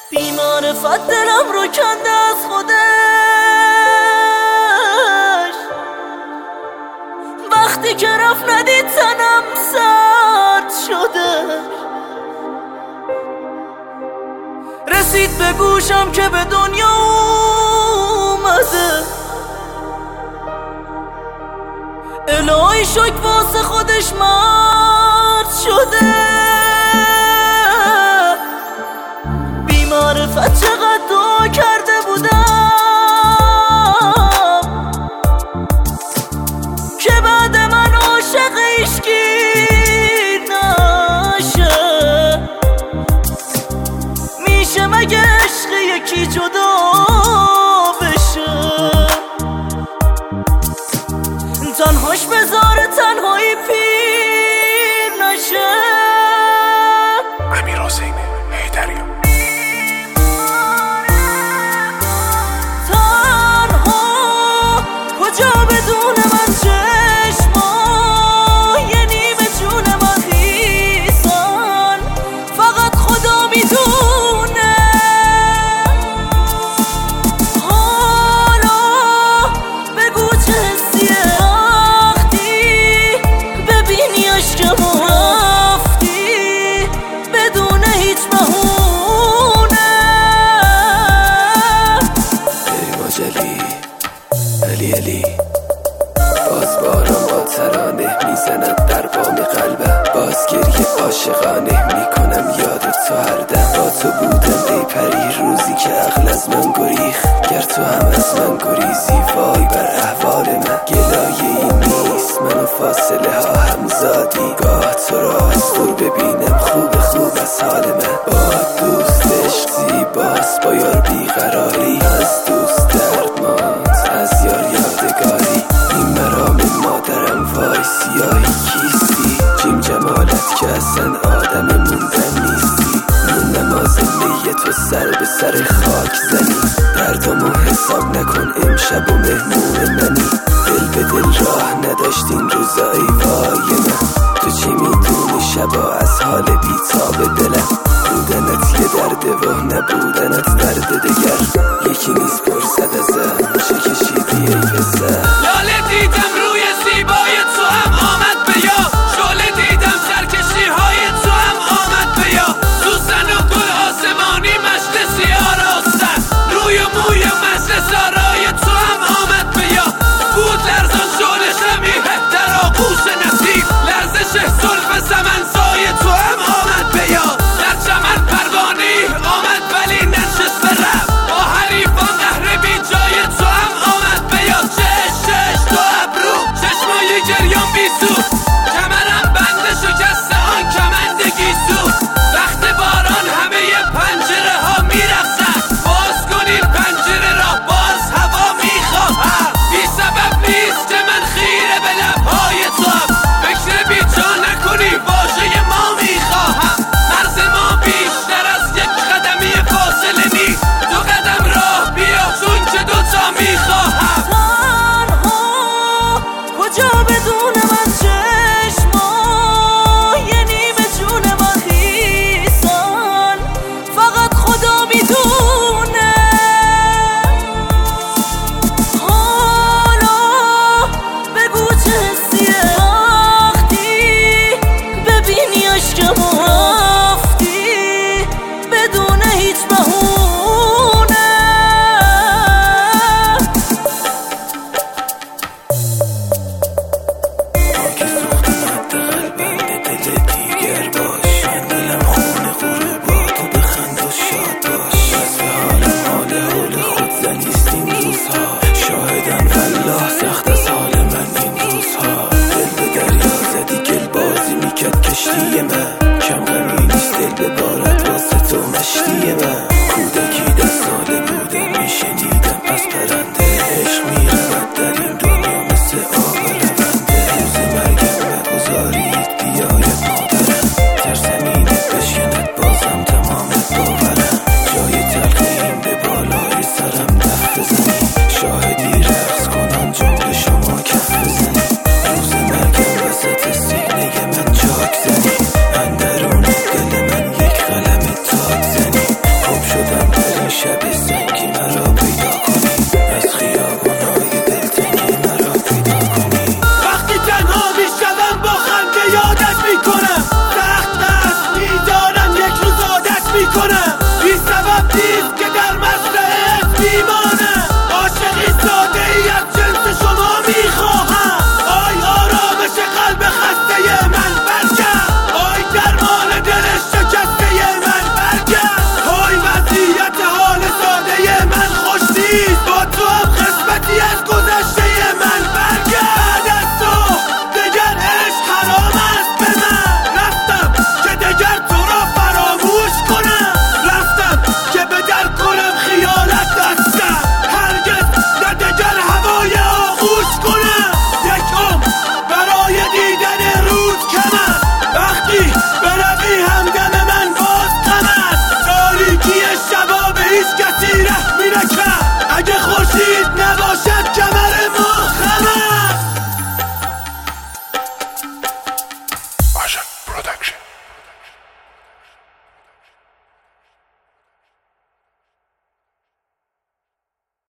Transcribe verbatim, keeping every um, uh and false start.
بی‌معرفت دلم رو کنده از خودش، وقتی که رفت ندید تنم سرد شده. رسید به گوشم که به دنیا اومده، الهی شک واسه خودش مرد شده. بی‌معرفت چقدر دعا کرده بودم که بعد من عاشق عشقی نشه. میشه مگه عشق یکی جدا بشه؟ تنهاش بذاره تنهایی پیر نشه. امیر حسین حیدری. تنها کجا بدون من چشما، یه نیمه جون من خیسان، فقط خدا میدونه. حالا بگو چه حسیه وقتی ببینی عشقمو رفتی بدون هیچ بهونه. علی علی علی باز باران با ترانه میزند در بام قلبم، باز گریه عاشقانه میکنم یاد تو هر دم. با تو بودم ای پری روزی که عقل از من گریخ، گر تو هم از من گریزی وای بر احوال من. گلایه ای نیست من و فاصله ها همزادی، گاه تو را از دور ببینم خوب خوب از حال من. با دوست عشق زیباست با یار بیقراری، از دوست دردماند از یار یادگاری. این مرام مادرم وای سیاهی کیستی، جیم جمالت که اصلا آدم موندن نیستی. نون نماز می تو سر به سر خاک زنی، دردامو حساب نکن امشب و مهمون منی. دل به دل راه نداشتین روزایی وای من، تو چی میدونی شبا از حال بیتاب دلم. بودنت یه درده و نبودنت درد دگر، یکی نیست پرسد ازم چه کشیدی ای پسر. لاله دیدم روی زیبای تو هم آمد به یاد، شعله دیدم سرکشی های تو هم آمد به یاد. سوسن و گل آسمانی مشت سیاه راستن، روی و موی مجلس آرای تو هم آمد به یاد. بود لرزان شعله شمیه در آغوش نسیم، لرزش زلف سمنزای تو هم آمد به یاد. در چمن پروانه آمد ولی نشست رفت، با حریفان قهر بی جای تو هم آمد به یاد. چش چش تو ابرو چشمای گریان بی سود، کمرم بنده شکسته آن کمند گیسو. وقت باران همه پنجره ها میرقصن، باز کنین پنجره را باز هوا میخواهم. بی سبب نیست که من خیره به لبهای تو هم، فکر بی جا نکنی واژه ما میخواهم. مرز ما بیشتر از یک قدمی فاصله نیست، دو قدم راه بیا چون که دوتا میخواهم. تنها کجا بدون من چشما، یه نیمه جون من خیسان، فقط خدا میدونه. حالا بگو چه حسیه وقتی ببینی عشقمو رفتی بدون هیچ بهونه. که سوخت مد قلبم به دل دیگر باش، من دلم خونه غروبات و بخند و شاد باش. وصف حالم حال حال خود زنیست این روزها، شاهدن والله سخت از حال من این روزها. دل به دریا زدی گل بازی میکرد کشتی من، کم غمی نیست دل به بارد واسه تو مشتی من. کودک